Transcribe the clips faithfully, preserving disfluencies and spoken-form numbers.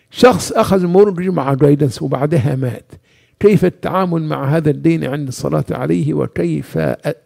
شخص أخذ مورجج مع جايدنس وبعدها مات، كيف التعامل مع هذا الدين عند الصلاة عليه، وكيف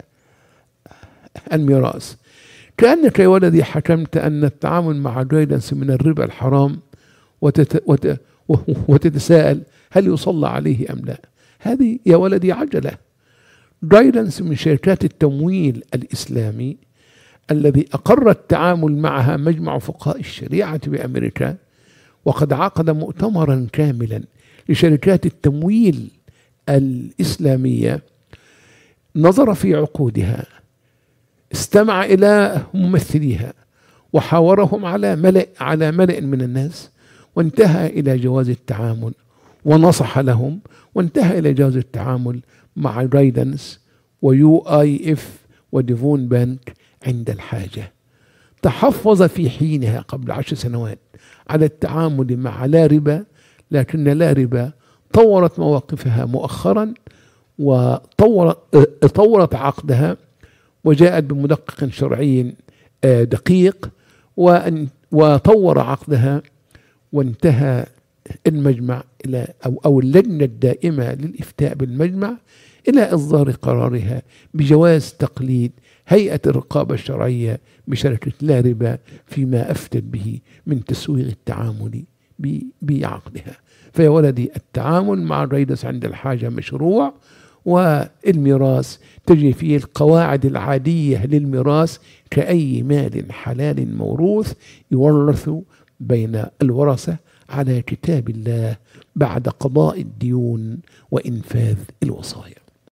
الميراث؟ كأنك يا ولدي حكمت أن التعامل مع جايدنس من الربا الحرام، وتت وت وتتساءل هل يصلى عليه أم لا. هذه يا ولدي عجلة. جايدنس من شركات التمويل الإسلامي الذي أقر التعامل معها مجمع فقهاء الشريعة بأمريكا، وقد عقد مؤتمرا كاملا لشركات التمويل الإسلامية، نظر في عقودها، استمع إلى ممثليها، وحاورهم على ملأ على ملأ من الناس، وانتهى إلى جواز التعامل، ونصح لهم، وانتهى إلى جواز التعامل مع جايدنس ويو آي إف وديفون بانك عند الحاجة. تحفظ في حينها قبل عشر سنوات على التعامل مع لا ربا، لكن لا ربا طورت مواقفها مؤخرا، وطورت عقدها، وجاءت بمدقق شرعي دقيق، وطور عقدها، وانتهى المجمع إلى أو أو اللجنة الدائمة للإفتاء بالمجمع إلى إصدار قرارها بجواز تقليد هيئة الرقابة الشرعية بشركة لا ربا فيما أفتت به من تسويغ التعامل بعقدها. فيا ولدي، التعامل مع جايدنس عند الحاجة مشروع، والميراث تجري فيه القواعد العادية للميراث كأي مال حلال موروث يورث بين الورثة على كتاب الله بعد قضاء الديون وإنفاذ الوصايا.